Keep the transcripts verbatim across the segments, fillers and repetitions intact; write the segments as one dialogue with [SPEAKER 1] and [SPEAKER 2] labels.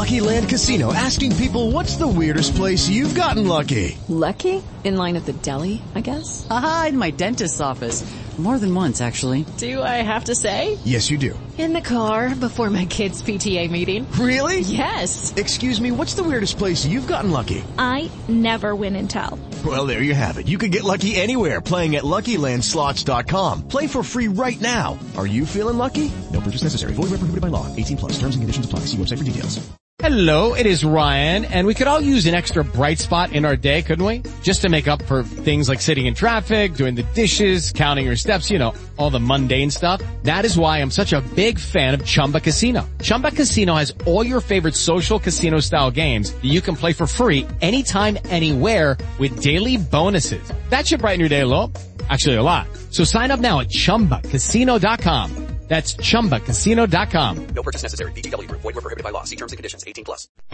[SPEAKER 1] Lucky Land Casino, asking people, what's the weirdest place you've gotten lucky?
[SPEAKER 2] Lucky? In line at the deli, I guess?
[SPEAKER 3] Aha, in my dentist's office. More than once, actually.
[SPEAKER 2] Do I have to say?
[SPEAKER 1] Yes, you do.
[SPEAKER 2] In the car before my kids' P T A meeting.
[SPEAKER 1] Really?
[SPEAKER 2] Yes.
[SPEAKER 1] Excuse me, what's the weirdest place you've gotten lucky?
[SPEAKER 4] I never win and tell.
[SPEAKER 1] Well, there you have it. You can get lucky anywhere, playing at Lucky Land Slots dot com. Play for free right now. Are you feeling lucky? No purchase necessary. Void where prohibited by law. eighteen plus. Terms and conditions apply. See website for details.
[SPEAKER 5] Hello, it is Ryan, and we could all use an extra bright spot in our day, couldn't we? Just to make up for things like sitting in traffic, doing the dishes, counting your steps, you know, all the mundane stuff. That is why I'm such a big fan of Chumba Casino. Chumba Casino has all your favorite social casino-style games that you can play for free anytime, anywhere with daily bonuses. That should brighten your day a little. Actually, a lot. So sign up now at Chumba Casino dot com. That's Chumba Casino dot com.
[SPEAKER 6] No purchase necessary. V G W Group. Void where prohibited by law. See terms and conditions. eighteen plus.
[SPEAKER 7] Now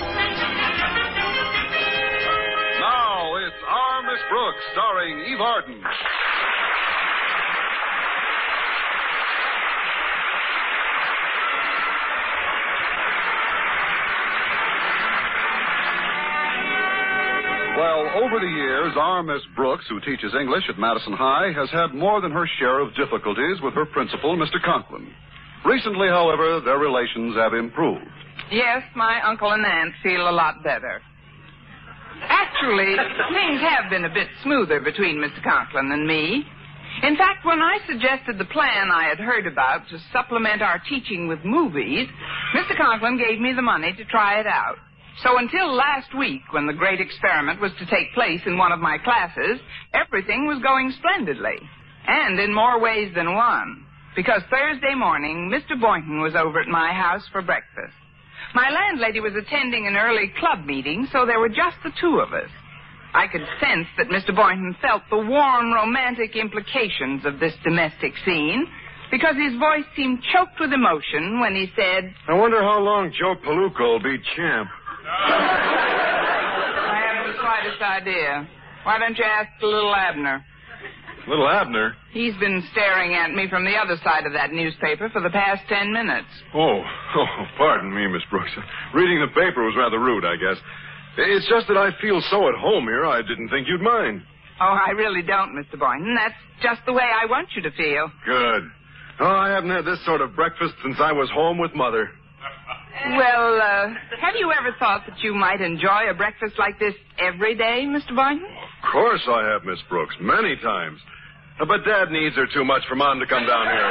[SPEAKER 7] it's Our Miss Brooks, starring Eve Arden. Well, over the years, our Miss Brooks, who teaches English at Madison High, has had more than her share of difficulties with her principal, Mister Conklin. Recently, however, their relations have improved.
[SPEAKER 8] Yes, my uncle and aunt feel a lot better. Actually, things have been a bit smoother between Mister Conklin and me. In fact, when I suggested the plan I had heard about to supplement our teaching with movies, Mister Conklin gave me the money to try it out. So until last week, when the great experiment was to take place in one of my classes, everything was going splendidly. And in more ways than one. Because Thursday morning, Mister Boynton was over at my house for breakfast. My landlady was attending an early club meeting, so there were just the two of us. I could sense that Mister Boynton felt the warm, romantic implications of this domestic scene, because his voice seemed choked with emotion when he said,
[SPEAKER 9] I wonder how long Joe Palooka will be champ.
[SPEAKER 8] I haven't the slightest idea. Why don't you ask the little Abner?
[SPEAKER 9] Little Abner?
[SPEAKER 8] He's been staring at me from the other side of that newspaper for the past ten minutes.
[SPEAKER 9] Oh, oh, pardon me, Miss Brooks. Reading the paper was rather rude, I guess. It's just that I feel so at home here, I didn't think you'd mind.
[SPEAKER 8] Oh, I really don't, Mister Boynton. That's just the way I want you to feel.
[SPEAKER 9] Good. Oh, I haven't had this sort of breakfast since I was home with Mother.
[SPEAKER 8] Well, uh, have you ever thought that you might enjoy a breakfast like this every day, Mister Boynton?
[SPEAKER 9] Of course I have, Miss Brooks, many times. Uh, but Dad needs her too much for Mom to come down here.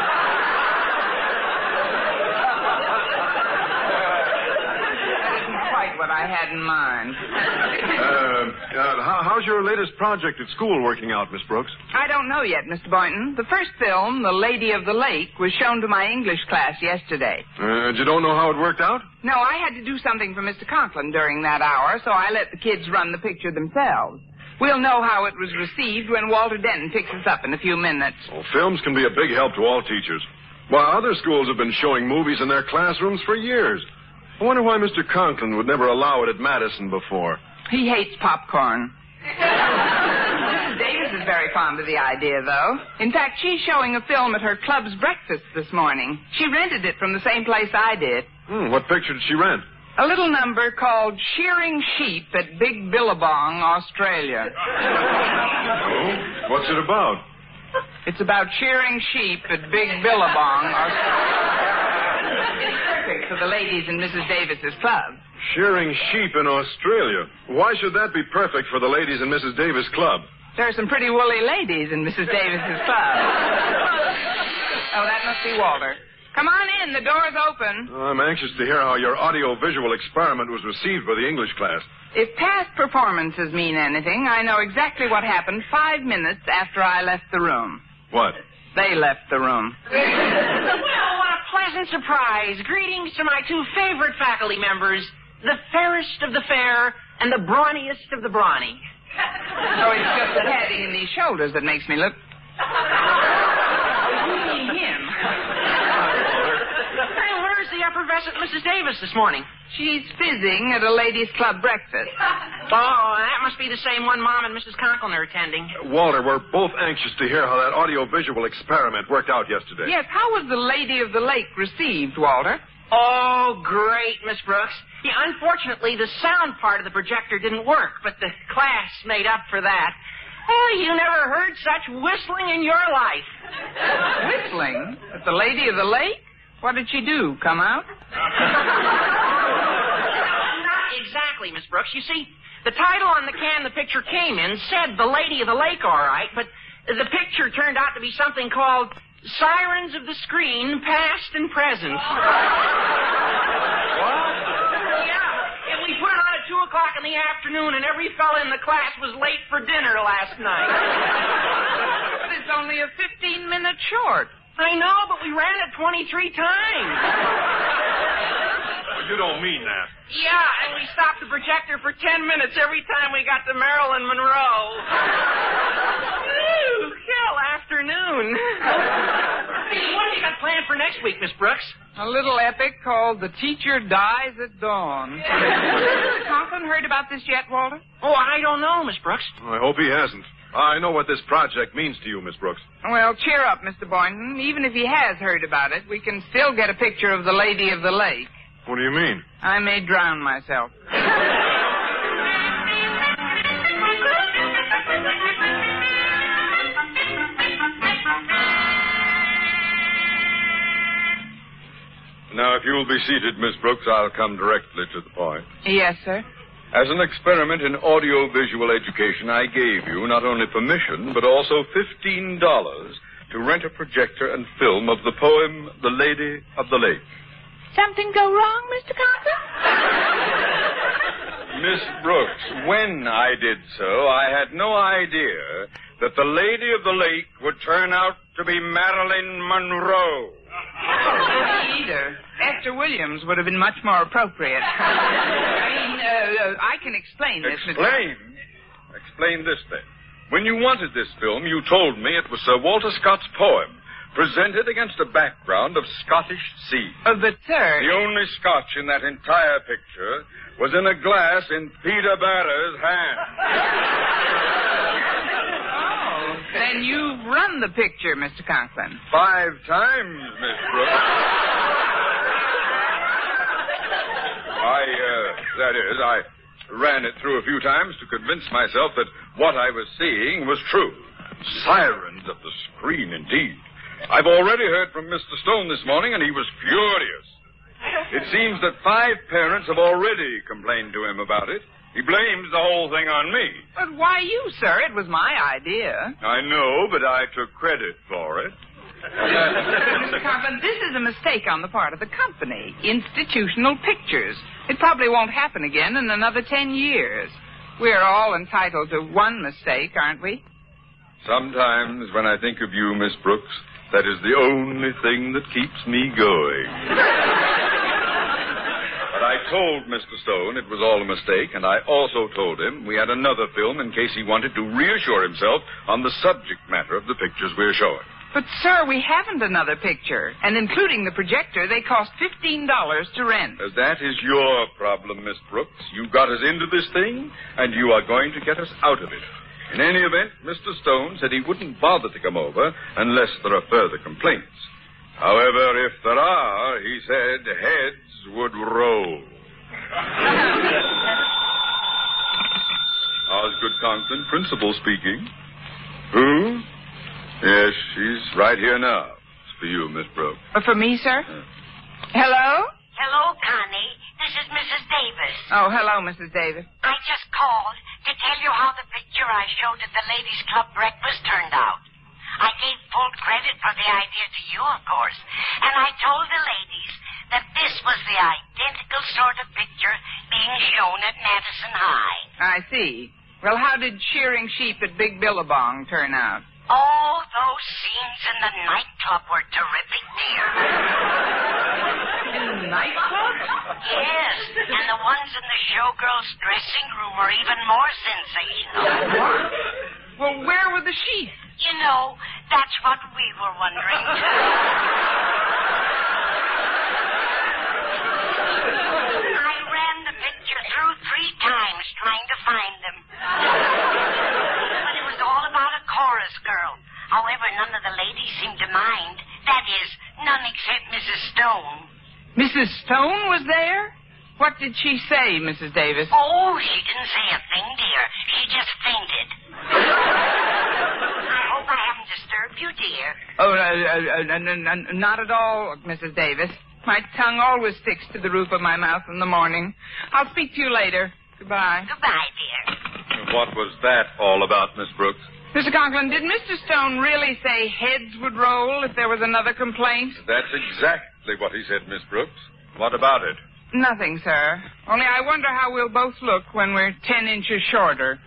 [SPEAKER 8] That isn't quite what I had in mind.
[SPEAKER 9] Uh, uh, how, how's your latest project at school working out, Miss Brooks?
[SPEAKER 8] I don't know yet, Mister Boynton. The first film, The Lady of the Lake, was shown to my English class yesterday.
[SPEAKER 9] Uh, you don't know how it worked out?
[SPEAKER 8] No, I had to do something for Mister Conklin during that hour, so I let the kids run the picture themselves. We'll know how it was received when Walter Denton picks us up in a few minutes.
[SPEAKER 9] Well, films can be a big help to all teachers. While other schools have been showing movies in their classrooms for years. I wonder why Mister Conklin would never allow it at Madison before.
[SPEAKER 8] He hates popcorn. Missus Davis is very fond of the idea, though. In fact, she's showing a film at her club's breakfast this morning. She rented it from the same place I did.
[SPEAKER 9] Hmm, what picture did she rent?
[SPEAKER 8] A little number called Shearing Sheep at Big Billabong, Australia.
[SPEAKER 9] Oh, what's it about?
[SPEAKER 8] It's about shearing sheep at Big Billabong, Australia. It's perfect for the ladies in Missus Davis's club.
[SPEAKER 9] Shearing sheep in Australia. Why should that be perfect for the ladies in Missus Davis' club?
[SPEAKER 8] There are some pretty woolly ladies in Missus Davis's club. Oh, that must be Walter. Come on in. The door's open.
[SPEAKER 9] I'm anxious to hear how your audio-visual experiment was received by the English class.
[SPEAKER 8] If past performances mean anything, I know exactly what happened five minutes after I left the room.
[SPEAKER 9] What?
[SPEAKER 8] They left the room.
[SPEAKER 10] Well, what a pleasant surprise. Greetings to my two favorite faculty members, the fairest of the fair and the brawniest of the brawny.
[SPEAKER 8] So it's just the padding in these shoulders that makes me look... Oh, you mean him.
[SPEAKER 10] Hey, where's the effervescent Missus Davis this morning?
[SPEAKER 8] She's fizzing at a ladies' club breakfast.
[SPEAKER 10] Oh, that must be the same one Mom and Missus Conklin are attending.
[SPEAKER 9] Walter, we're both anxious to hear how that audio-visual experiment worked out yesterday.
[SPEAKER 8] Yes, how was the Lady of the Lake received, Walter?
[SPEAKER 10] Oh, great, Miss Brooks. Yeah, unfortunately, the sound part of the projector didn't work, but the class made up for that. Oh, you never heard such whistling in your life.
[SPEAKER 8] Whistling? At the Lady of the Lake? What did she do, come out?
[SPEAKER 10] Not exactly, Miss Brooks. You see, the title on the can the picture came in said The Lady of the Lake, all right, but the picture turned out to be something called Sirens of the Screen, Past and Present. What? Yeah, and we put it on at two o'clock in the afternoon, and every fella in the class was late for dinner last night.
[SPEAKER 8] But it's only a fifteen-minute short.
[SPEAKER 10] I know, but we ran it twenty-three times.
[SPEAKER 9] Well, you don't mean that.
[SPEAKER 10] Yeah, and we stopped the projector for ten minutes every time we got to Marilyn Monroe. Ooh, hell afternoon. Hey, what have you got planned for next week, Miss Brooks?
[SPEAKER 8] A little epic called The Teacher Dies at Dawn. Has Conklin heard about this yet, Walter?
[SPEAKER 10] Oh, I don't know, Miss Brooks.
[SPEAKER 9] I hope he hasn't. I know what this project means to you, Miss Brooks.
[SPEAKER 8] Well, cheer up, Mister Boynton. Even if he has heard about it, we can still get a picture of the Lady of the Lake.
[SPEAKER 9] What do you mean?
[SPEAKER 8] I may drown myself.
[SPEAKER 9] Now, if you'll be seated, Miss Brooks, I'll come directly to the point.
[SPEAKER 8] Yes, sir.
[SPEAKER 9] As an experiment in audio-visual education, I gave you not only permission, but also fifteen dollars to rent a projector and film of the poem, The Lady of the Lake.
[SPEAKER 4] Something go wrong, Mister Conklin?
[SPEAKER 9] Miss Brooks, when I did so, I had no idea that the Lady of the Lake would turn out to be Marilyn Monroe.
[SPEAKER 8] Either. Esther Williams would have been much more appropriate. I mean, uh, uh, I can explain this.
[SPEAKER 9] Explain? Explain this, then. When you wanted this film, you told me it was Sir Walter Scott's poem, presented against a background of Scottish sea.
[SPEAKER 8] Uh, but, sir...
[SPEAKER 9] The only Scotch in that entire picture was in a glass in Peter Barrer's hand.
[SPEAKER 8] Oh, then you've run the picture, Mister Conklin.
[SPEAKER 9] Five times, Miss Brooks. I, uh, that is, I ran it through a few times to convince myself that what I was seeing was true. Sirens of the screen, indeed. I've already heard from Mister Stone this morning, and he was furious. It seems that five parents have already complained to him about it. He blames the whole thing on me.
[SPEAKER 8] But why you, sir? It was my idea.
[SPEAKER 9] I know, but I took credit for it.
[SPEAKER 8] Mister Conklin, this is a mistake on the part of the company. Institutional Pictures. It probably won't happen again in another ten years. We're all entitled to one mistake, aren't we?
[SPEAKER 9] Sometimes when I think of you, Miss Brooks, that is the only thing that keeps me going. But I told Mister Stone it was all a mistake, and I also told him we had another film in case he wanted to reassure himself on the subject matter of the pictures we're showing.
[SPEAKER 8] But, sir, we haven't another picture. And including the projector, they cost fifteen dollars to rent.
[SPEAKER 9] As that is your problem, Miss Brooks. You got us into this thing, and you are going to get us out of it. In any event, Mister Stone said he wouldn't bother to come over unless there are further complaints. However, if there are, he said heads would roll. Osgood Conklin, principal speaking. Who? Yes, she's right here now. It's for you, Miss Brooks.
[SPEAKER 8] Uh, for me, sir?
[SPEAKER 9] Uh.
[SPEAKER 8] Hello?
[SPEAKER 11] Hello, Connie. This is Missus Davis.
[SPEAKER 8] Oh, hello, Missus Davis.
[SPEAKER 11] I just called to tell you how the picture I showed at the Ladies' Club breakfast turned out. I gave full credit for the idea to you, of course. And I told the ladies that this was the identical sort of picture being shown at Madison High.
[SPEAKER 8] I see. Well, how did Shearing Sheep at Big Billabong turn out?
[SPEAKER 11] Oh, those scenes in the nightclub were terrific, dear.
[SPEAKER 8] In the nightclub?
[SPEAKER 11] Yes, and the ones in the showgirls' dressing room were even more sensational.
[SPEAKER 8] What? Well, where were the sheets?
[SPEAKER 11] You know, that's what we were wondering, too. I ran the picture through three times trying to find them. But it was all about a chorus girl. However, none of the ladies seemed to mind. That is, none except Missus Stone.
[SPEAKER 8] Missus Missus Stone was there? What did she say, Missus Davis?
[SPEAKER 11] Oh, she didn't say a thing, dear. She just fainted. I hope I haven't disturbed you, dear.
[SPEAKER 8] Oh, uh, uh, uh, n- n- not at all, Missus Davis. My tongue always sticks to the roof of my mouth in the morning. I'll speak to you later. Goodbye.
[SPEAKER 11] Goodbye, dear.
[SPEAKER 9] What was that all about, Miss Brooks?
[SPEAKER 8] Mister Conklin, did Mister Stone really say heads would roll if there was another complaint?
[SPEAKER 9] That's exactly what he said, Miss Brooks. What about it?
[SPEAKER 8] Nothing, sir. Only I wonder how we'll both look when we're ten inches shorter.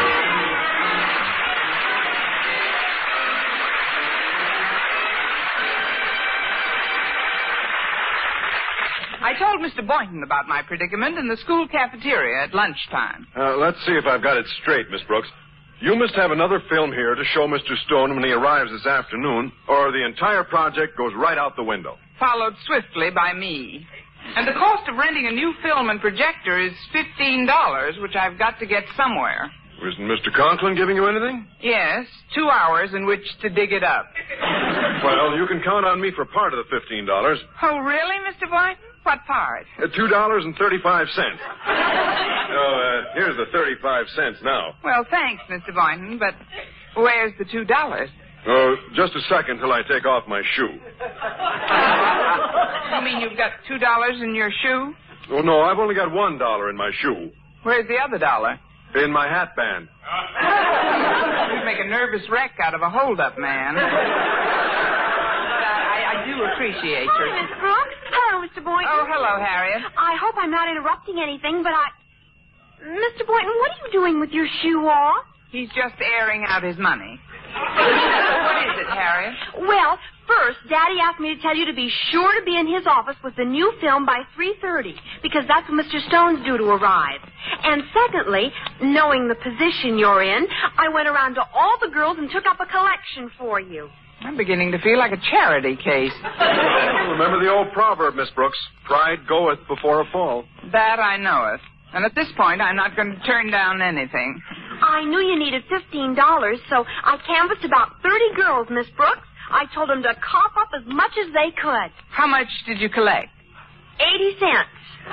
[SPEAKER 8] I told Mister Boynton about my predicament in the school cafeteria at lunchtime.
[SPEAKER 12] Uh, let's see if I've got it straight, Miss Brooks. You must have another film here to show Mister Stone when he arrives this afternoon, or the entire project goes right out the window.
[SPEAKER 8] Followed swiftly by me. And the cost of renting a new film and projector is fifteen dollars, which I've got to get somewhere.
[SPEAKER 12] Isn't Mister Conklin giving you anything?
[SPEAKER 8] Yes, two hours in which to dig it up.
[SPEAKER 12] Well, you can count on me for part of the fifteen dollars.
[SPEAKER 8] Oh, really, Mister Boynton? What part?
[SPEAKER 12] Uh, two dollars and thirty-five cents. So, uh, here's the thirty-five cents now.
[SPEAKER 8] Well, thanks, Mister Boynton, but where's the two dollars?
[SPEAKER 12] Oh, just a second till I take off my shoe.
[SPEAKER 8] You mean you've got two dollars in your shoe?
[SPEAKER 12] Oh, no, I've only got one dollar in my shoe.
[SPEAKER 8] Where's the other dollar?
[SPEAKER 12] In my hat band.
[SPEAKER 8] You'd make a nervous wreck out of a hold-up man. I, I do appreciate
[SPEAKER 13] Hi,
[SPEAKER 8] your...
[SPEAKER 13] Miss Brooks. Hello, Mister Boynton.
[SPEAKER 8] Oh, hello, Harriet.
[SPEAKER 13] I hope I'm not interrupting anything, but I... Mister Boynton, what are you doing with your shoe off?
[SPEAKER 8] He's just airing out his money. What is it, Harriet?
[SPEAKER 13] Well, first, Daddy asked me to tell you to be sure to be in his office with the new film by three thirty, because that's when Mister Stone's due to arrive. And secondly, knowing the position you're in, I went around to all the girls and took up a collection for you.
[SPEAKER 8] I'm beginning to feel like a charity case.
[SPEAKER 12] Remember the old proverb, Miss Brooks. Pride goeth before a fall.
[SPEAKER 8] That I knoweth. And at this point, I'm not going to turn down anything.
[SPEAKER 13] I knew you needed fifteen dollars, so I canvassed about thirty girls, Miss Brooks. I told them to cough up as much as they could.
[SPEAKER 8] How much did you collect?
[SPEAKER 13] Eighty cents.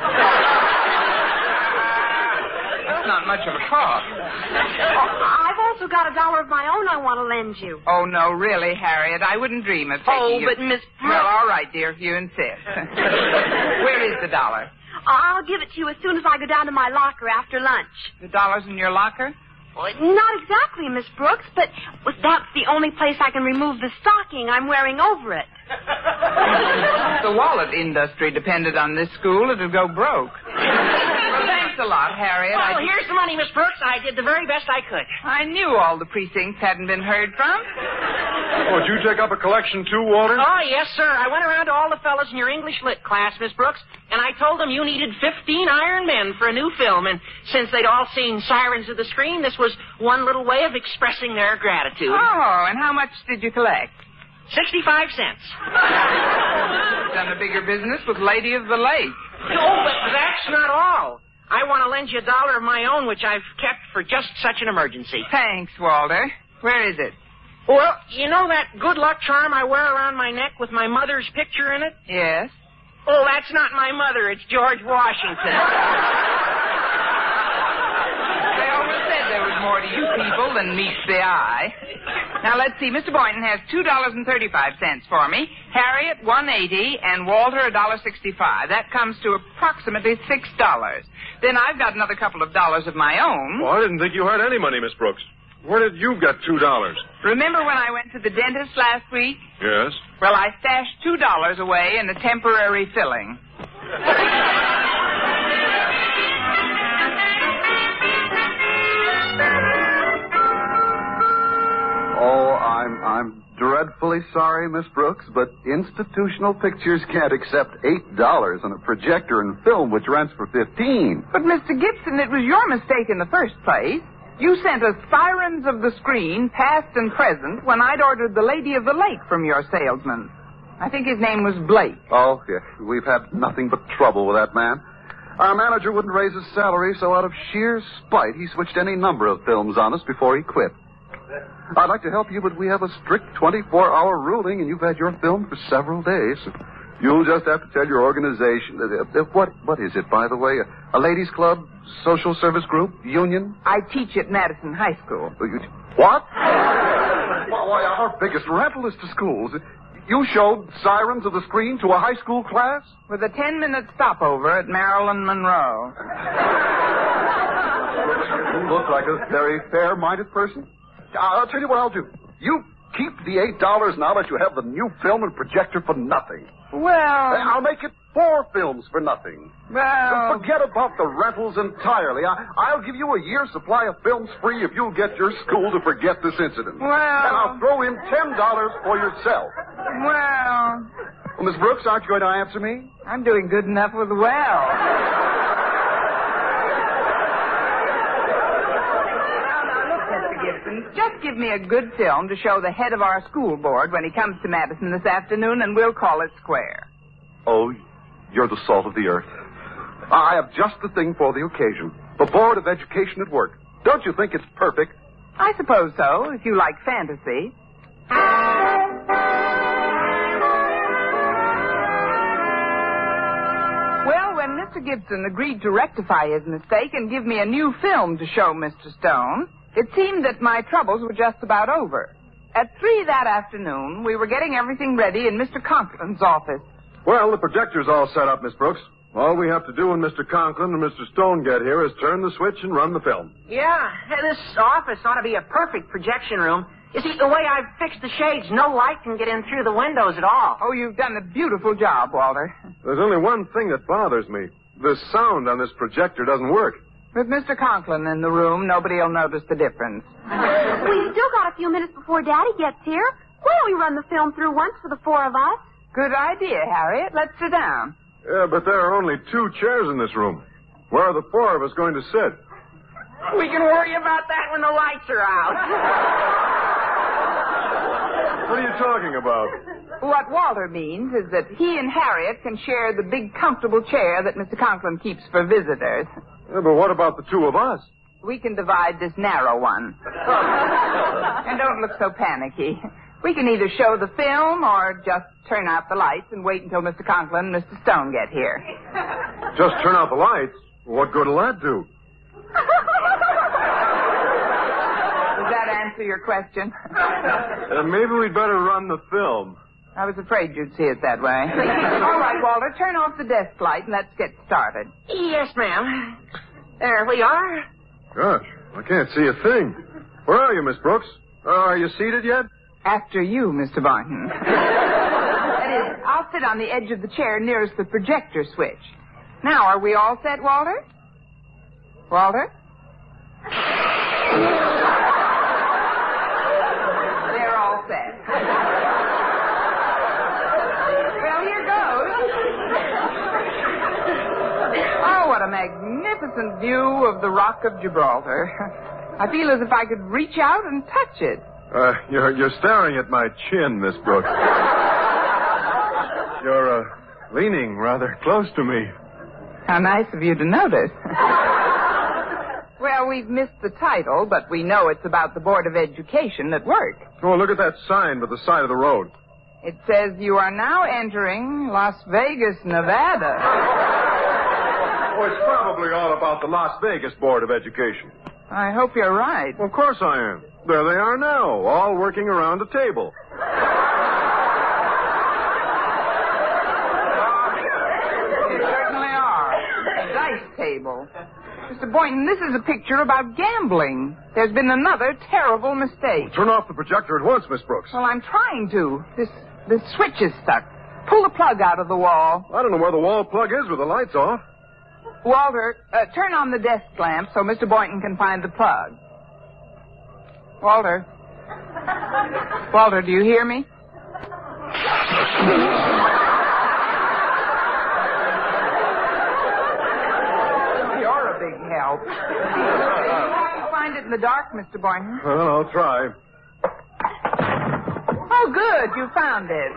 [SPEAKER 8] That's not much of a cost.
[SPEAKER 13] Oh, I've also got a dollar of my own I want to lend you.
[SPEAKER 8] Oh, no, really, Harriet. I wouldn't dream of taking
[SPEAKER 13] Oh,
[SPEAKER 8] you...
[SPEAKER 13] but Miss Brooks...
[SPEAKER 8] Well, all right, dear, if you insist. Where is the dollar?
[SPEAKER 13] I'll give it to you as soon as I go down to my locker after lunch.
[SPEAKER 8] The dollar's in your locker?
[SPEAKER 13] Well, not exactly, Miss Brooks, but that's the only place I can remove the stocking I'm wearing over it.
[SPEAKER 8] If the wallet industry depended on this school, it'd go broke. Well, thanks a lot, Harriet.
[SPEAKER 10] Well,
[SPEAKER 8] I
[SPEAKER 10] here's the money, Miss Brooks. I did the very best I could.
[SPEAKER 8] I knew all the precincts hadn't been heard from.
[SPEAKER 12] Oh, did you take up a collection too, Walter?
[SPEAKER 10] Oh, yes, sir. I went around to all the fellows in your English lit class, Miss Brooks, and I told them you needed fifteen Iron Men for a new film, and since they'd all seen Sirens of the Screen, this was one little way of expressing their gratitude.
[SPEAKER 8] Oh, and how much did you collect?
[SPEAKER 10] Sixty-five cents.
[SPEAKER 8] Done a bigger business with Lady of the Lake.
[SPEAKER 10] Oh, but that's not all. I want to lend you a dollar of my own, which I've kept for just such an emergency.
[SPEAKER 8] Thanks, Walter. Where is it?
[SPEAKER 10] Well, you know that good luck charm I wear around my neck with my mother's picture in it?
[SPEAKER 8] Yes.
[SPEAKER 10] Oh, that's not my mother. It's George Washington.
[SPEAKER 8] They always said there was more to you people than meets the eye. Now, let's see. Mister Boynton has two dollars and thirty-five cents for me, Harriet one eighty, and Walter a dollar sixty-five. That comes to approximately six dollars. Then I've got another couple of dollars of my own.
[SPEAKER 12] Well, I didn't think you had any money, Miss Brooks. Where did you get two dollars?
[SPEAKER 8] Remember when I went to the dentist last week?
[SPEAKER 12] Yes.
[SPEAKER 8] Well, I stashed two dollars away in a temporary filling.
[SPEAKER 14] Oh, I'm I'm dreadfully sorry, Miss Brooks, but Institutional Pictures can't accept eight dollars on a projector and film which rents for fifteen.
[SPEAKER 8] But, Mister Gibson, it was your mistake in the first place. You sent us Sirens of the Screen, past and present, when I'd ordered The Lady of the Lake from your salesman. I think his name was Blake.
[SPEAKER 14] Oh, yeah, we've had nothing but trouble with that man. Our manager wouldn't raise his salary, so out of sheer spite, he switched any number of films on us before he quit. I'd like to help you, but we have a strict twenty-four hour ruling, and you've had your film for several days. You'll just have to tell your organization. Uh, uh, what What is it, by the way? A, a ladies' club? Social service group? Union?
[SPEAKER 8] I teach at Madison High School.
[SPEAKER 14] Uh, you, what? Well, why, our biggest rental is to schools. You showed Sirens of the Screen to a high school class?
[SPEAKER 8] With a ten-minute stopover at Marilyn Monroe.
[SPEAKER 14] You look like a very fair-minded person. I'll tell you what I'll do. You keep the eight dollars now that you have the new film and projector for nothing.
[SPEAKER 8] Well...
[SPEAKER 14] I'll make it four films for nothing.
[SPEAKER 8] Well...
[SPEAKER 14] Forget about the rentals entirely. I, I'll give you a year's supply of films free if you'll get your school to forget this incident.
[SPEAKER 8] Well...
[SPEAKER 14] And I'll throw in ten dollars for yourself.
[SPEAKER 8] Well...
[SPEAKER 14] Well, Miss Brooks, aren't you going to answer me?
[SPEAKER 8] I'm doing good enough with well. Just give me a good film to show the head of our school board when he comes to Madison this afternoon, and we'll call it square.
[SPEAKER 14] Oh, you're the salt of the earth. I have just the thing for the occasion. The Board of Education at Work. Don't you think it's perfect?
[SPEAKER 8] I suppose so, if you like fantasy. Well, when Mister Gibson agreed to rectify his mistake and give me a new film to show Mister Stone, it seemed that my troubles were just about over. At three that afternoon, we were getting everything ready in Mister Conklin's office.
[SPEAKER 12] Well, the projector's all set up, Miss Brooks. All we have to do when Mister Conklin and Mister Stone get here is turn the switch and run the film.
[SPEAKER 10] Yeah, this office ought to be a perfect projection room. You see, the way I've fixed the shades, no light can get in through the windows at all.
[SPEAKER 8] Oh, you've done a beautiful job, Walter.
[SPEAKER 12] There's only one thing that bothers me. The sound on this projector doesn't work.
[SPEAKER 8] With Mister Conklin in the room, nobody will notice the difference.
[SPEAKER 13] We've still got a few minutes before Daddy gets here. Why don't we run the film through once for the four of us?
[SPEAKER 8] Good idea, Harriet. Let's sit down.
[SPEAKER 12] Yeah, but there are only two chairs in this room. Where are the four of us going to sit?
[SPEAKER 10] We can worry about that when the lights are out.
[SPEAKER 12] What are you talking about?
[SPEAKER 8] What Walter means is that he and Harriet can share the big, comfortable chair that Mister Conklin keeps for visitors.
[SPEAKER 12] Yeah, but what about the two of us?
[SPEAKER 8] We can divide this narrow one. And don't look so panicky. We can either show the film or just turn out the lights and wait until Mister Conklin and Mister Stone get here.
[SPEAKER 12] Just turn out the lights? What good will that do?
[SPEAKER 8] Does that answer your question?
[SPEAKER 12] Uh, maybe we'd better run the film.
[SPEAKER 8] I was afraid you'd see it that way. All right, Walter, turn off the desk light and let's get started.
[SPEAKER 10] Yes, ma'am. There we are.
[SPEAKER 12] Gosh, I can't see a thing. Where are you, Miss Brooks? Uh, are you seated yet?
[SPEAKER 8] After you, Mister Boynton. That is, I'll sit on the edge of the chair nearest the projector switch. Now, are we all set, Walter? Walter? They're all set. Well, here goes. Oh, what a magnificent view of the Rock of Gibraltar. I feel as if I could reach out and touch it.
[SPEAKER 12] Uh, you're, you're staring at my chin, Miss Brooks. You're, uh, leaning rather close to me.
[SPEAKER 8] How nice of you to notice. Well, we've missed the title, but we know it's about the Board of Education at Work.
[SPEAKER 12] Oh, look at that sign by the side of the road.
[SPEAKER 8] It says you are now entering Las Vegas, Nevada.
[SPEAKER 12] Oh, it's probably all about the Las Vegas Board of Education.
[SPEAKER 8] I hope you're right.
[SPEAKER 12] Well, of course I am. There they are now, all working around a table.
[SPEAKER 8] They certainly are. A dice table. Mister Boynton, this is a picture about gambling. There's been another terrible mistake.
[SPEAKER 12] Well, turn off the projector at once, Miss Brooks.
[SPEAKER 8] Well, I'm trying to. This, this switch is stuck. Pull the plug out of the wall.
[SPEAKER 12] I don't know where the wall plug is with the lights off.
[SPEAKER 8] Walter, uh, turn on the desk lamp so Mister Boynton can find the plug. Walter. Walter, do you hear me? You're a big help. Can you find it in the dark, Mister Boynton?
[SPEAKER 12] Well, I'll try.
[SPEAKER 8] Oh, good. You found it.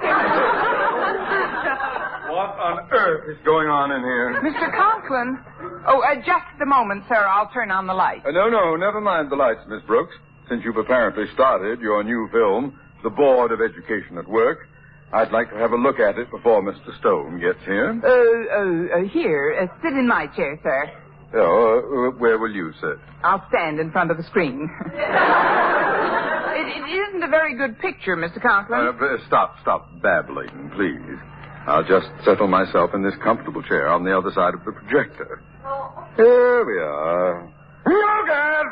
[SPEAKER 9] What on earth is going on in here?
[SPEAKER 8] Mister Conklin. Oh, uh, just a moment, sir. I'll turn on the light.
[SPEAKER 9] Uh, no, no, never mind the lights, Miss Brooks. Since you've apparently started your new film, The Board of Education at Work, I'd like to have a look at it before Mister Stone gets here.
[SPEAKER 8] Uh, uh, uh here. Uh, sit in my chair, sir.
[SPEAKER 9] Oh, uh, where will you sit?
[SPEAKER 8] I'll stand in front of the screen. it, it isn't a very good picture, Mister Conklin.
[SPEAKER 9] Uh, stop, stop babbling, please. I'll just settle myself in this comfortable chair on the other side of the projector. Here we are. Look at!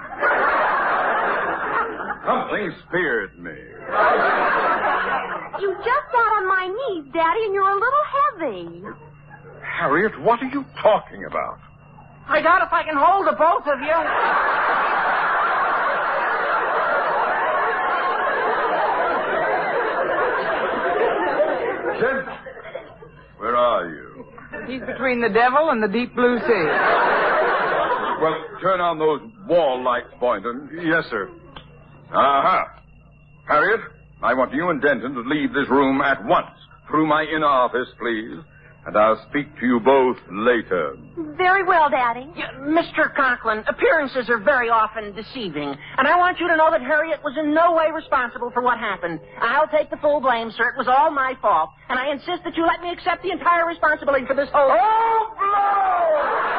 [SPEAKER 9] Something speared me.
[SPEAKER 13] You just got on my knees, Daddy, and you're a little heavy.
[SPEAKER 9] Harriet, what are you talking about?
[SPEAKER 10] I doubt if I can hold the both of you.
[SPEAKER 9] Jen, where are you?
[SPEAKER 8] He's between the devil and the deep blue sea.
[SPEAKER 9] Well, turn on those wall lights, Boynton.
[SPEAKER 12] Yes, sir.
[SPEAKER 9] Uh-huh. Harriet, I want you and Denton to leave this room at once. Through my inner office, please. And I'll speak to you both later.
[SPEAKER 13] Very well, Daddy.
[SPEAKER 10] Yeah, Mister Conklin, appearances are very often deceiving. And I want you to know that Harriet was in no way responsible for what happened. I'll take the full blame, sir. It was all my fault. And I insist that you let me accept the entire responsibility for this whole...
[SPEAKER 9] Oh, blow!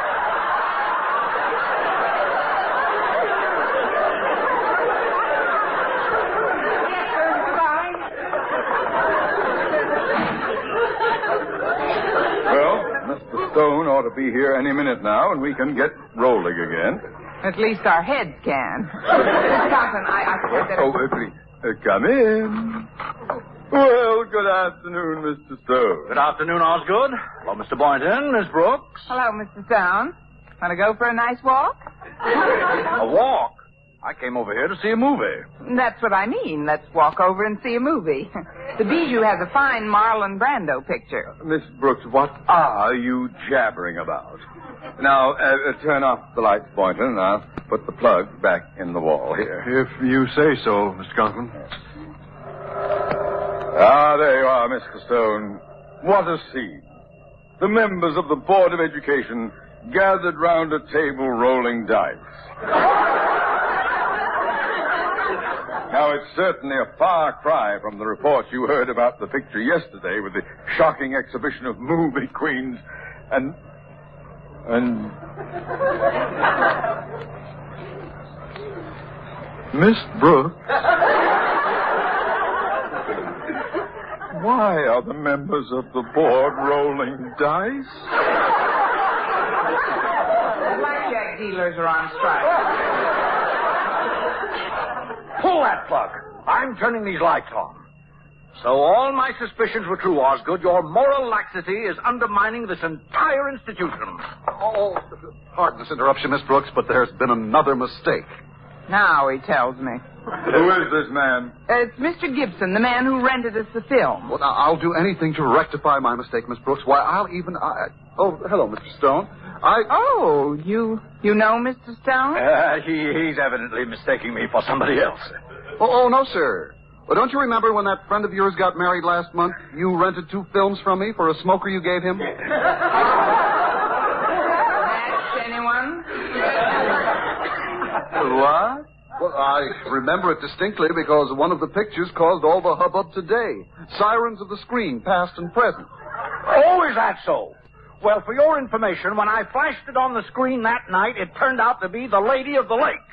[SPEAKER 9] Stone ought to be here any minute now, and we can get rolling again.
[SPEAKER 8] At least our heads can. Conklin, I, I said that...
[SPEAKER 9] Oh, uh, please, uh, come in. Well, good afternoon, Mister Stone.
[SPEAKER 15] Good afternoon, Osgood. Hello, Mister Boynton, Miss Brooks.
[SPEAKER 8] Hello, Mister Stone. Want to go for a nice walk?
[SPEAKER 15] A walk? I came over here to see a movie.
[SPEAKER 8] That's what I mean. Let's walk over and see a movie. The Bijou has a fine Marlon Brando picture.
[SPEAKER 9] Uh, Miss Brooks, what are you jabbering about? Now, uh, uh, turn off the lights, Boynton, and I'll put the plug back in the wall here.
[SPEAKER 12] If you say so, Mister Conklin.
[SPEAKER 9] Ah, there you are, Mister Stone. What a scene. The members of the Board of Education gathered round a table rolling dice. Now, it's certainly a far cry from the reports you heard about the picture yesterday with the shocking exhibition of movie queens and... and...
[SPEAKER 12] Miss Brooks?
[SPEAKER 9] Why are the members of the board rolling dice?
[SPEAKER 8] The blackjack dealers are on strike.
[SPEAKER 15] Pull that plug. I'm turning these lights on. So all my suspicions were true, Osgood. Your moral laxity is undermining this entire institution.
[SPEAKER 14] Oh, pardon this interruption, Miss Brooks, but there's been another mistake.
[SPEAKER 8] Now he tells me.
[SPEAKER 9] Who is this man?
[SPEAKER 8] Uh, it's Mister Gibson, the man who rented us the film.
[SPEAKER 14] Well, now, I'll do anything to rectify my mistake, Miss Brooks. Why, I'll even... I... Oh, hello, Mister Stone. I...
[SPEAKER 8] Oh, you you know Mister Stone?
[SPEAKER 15] Uh, he, he's evidently mistaking me for somebody else.
[SPEAKER 14] Oh, oh, no, sir. Well, don't you remember when that friend of yours got married last month? You rented two films from me for a smoker you gave him?
[SPEAKER 8] Match anyone?
[SPEAKER 14] What? Well, I remember it distinctly because one of the pictures caused all the hubbub today. Sirens of the Screen, past and present.
[SPEAKER 15] Oh, is that so? Well, for your information, when I flashed it on the screen that night, it turned out to be the Lady of the Lake.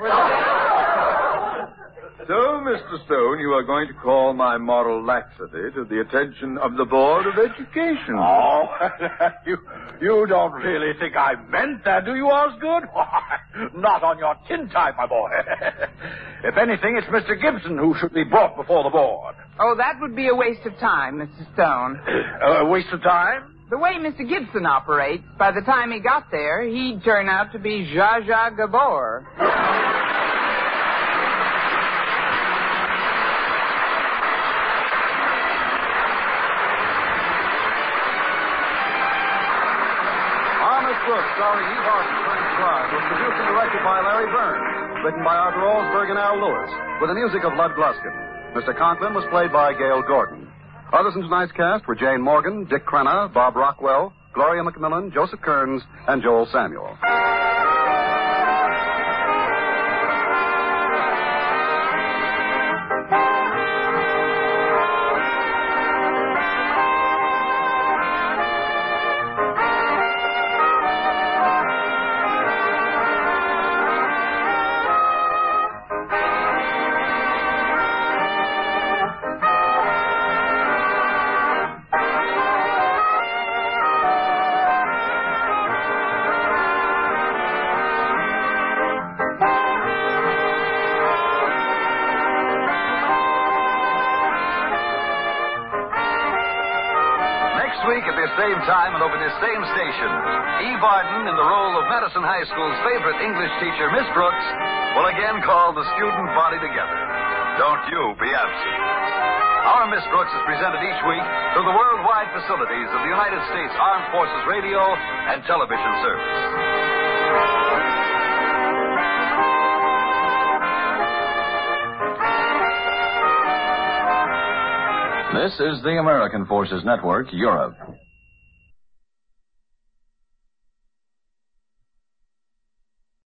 [SPEAKER 9] So, Mister Stone, you are going to call my moral laxity to the attention of the Board of Education.
[SPEAKER 15] Oh, you you don't really think I meant that, do you, Osgood? Not on your tin type, my boy. If anything, it's Mister Gibson who should be brought before the board.
[SPEAKER 8] Oh, that would be a waste of time, Mister Stone.
[SPEAKER 15] A waste of time?
[SPEAKER 8] The way Mister Gibson operates, by the time he got there, he'd turn out to be Zsa Zsa Gabor.
[SPEAKER 14] Brooks, starring Eve Arden, Frank Clark, was produced and directed by Larry Burns, written by Arthur Olsberg and Al Lewis, with the music of Lud Gluskin. Mister Conklin was played by Gail Gordon. Others in tonight's cast were Jane Morgan, Dick Crenna, Bob Rockwell, Gloria McMillan, Joseph Kearns, and Joel Samuel. same time and over this same station, Eve Arden, in the role of Madison High School's favorite English teacher, Miss Brooks, will again call the student body together. Don't you be absent. Our Miss Brooks is presented each week through the worldwide facilities of the United States Armed Forces Radio and Television Service.
[SPEAKER 16] This is the American Forces Network, Europe.